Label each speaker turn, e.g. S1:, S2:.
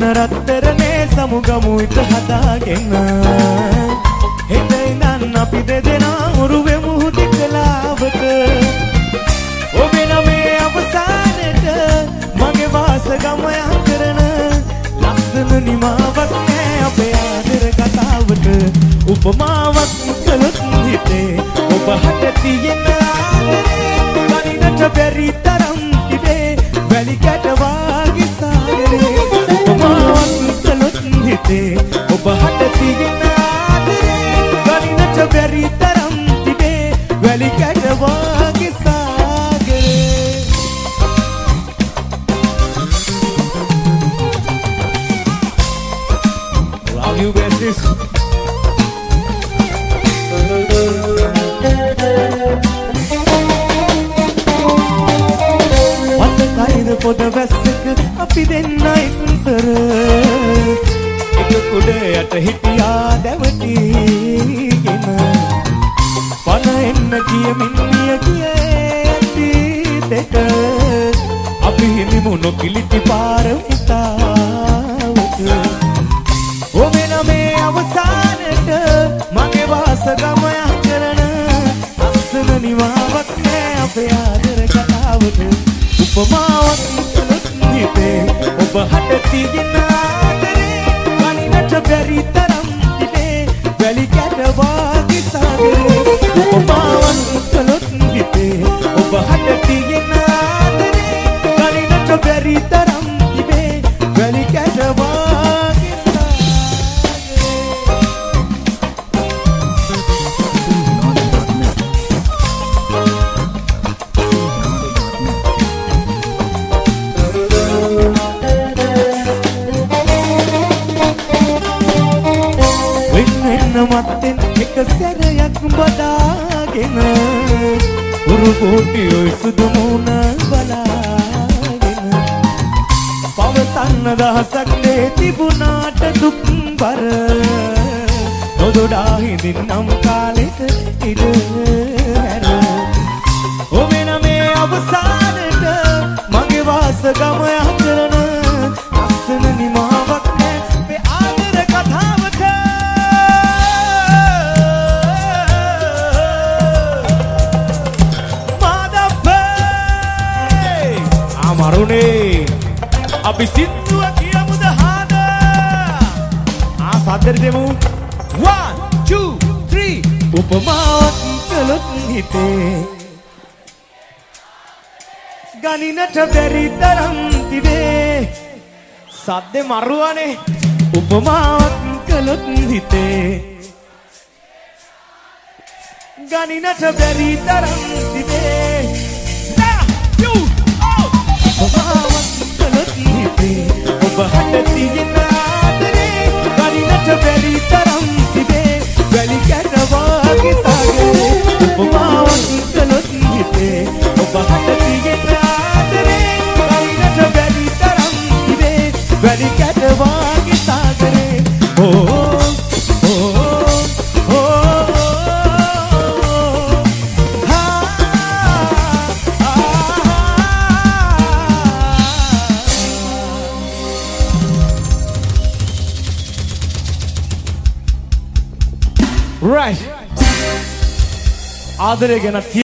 S1: රත්තරනේ සමුගමු ඉත හදාගෙන හෙට ඉඳන් අපි දෙදෙනා උරුවෙමු හුදෙකලාවට ඔබේ නමේ අවසානට මගේ වාසගම යකරන ලස්සන නිමාවක් නෑ අපේ ආදර කතාවට උපමාවක් කළොත් හිතේ ඔබ හට තියෙන ආදරේ කනිනට බැරි තරම් තිබේ වැලි කැට වාගේ සාගරේ උපමාවක් කළොත් හිතේ ඔබ හට තියෙන ආදරේ කනිනට බැරි තරම් තිබේ වැලි කැට වාගේ සාගරේ Love you besties පොද වැස්සක අපි දෙන්නයි සුන්දර එක කුඩ යට හිටියා දැවටීගෙන පන එන්න කියමින් මිය ගියේ දෙක අපි හිමිමු නොකිලිටි පාරමිතාවක ඔබේ නමේ අවසානට මගේ වාසගම යකරන අස්සන නිවාවක් නෑ අපේ ආදර කතාවට උපමාවක් කළොත් හිතේ ඔබ හට තියෙන ආදරේ කනිනට බැරි තරම් තිබේ වැලි කැට වාගේ සාගරේ උපමාවක් කළොත් හිතේ ඔබ හට තියෙන ආදරේ කනිනට බැරි තරම් තිබේ වැලි කැට වාගේ මත්තෙන් එක සැරයක් බදාගෙන උරු පොටියොයි සුදු මුණ බලාගෙන පවසන්න දහසක් දේ තිබුණාට දුක් බර නොදොඩා හිඳින්නම් කාලෙට ඉඩ හැර ඔබේ නමේ අවසානට මගේ වාසගම යකරන ලස්සන නිමාවක් නෑ මේ ආදර කතාවක මරුනේ අපි සින්දුව කියමුද හාද සද්දෙට දෙමු 1 2 3 උපමාවක් කළොත් හිතේ ගණිනට බැරි තරම් තිබේ සද්දේ මරුවනේ උපමාවක් කළොත් හිතේ ගණිනට බැරි තරම් තිබේ උපමාවක් කළොත් හිතේ ඔබ හට තියෙන ආදරේ කනිනට බැරි තරම් තිබේ වැලි කැට වාගේ සාගරේ උපමාවක් කළොත් හිතේ ඔබ හට තියෙන ආදරේ කනිනට බැරි තරම් තිබේ වැලි කැට වාගේ සාගරේ Right. ආදරය ගැන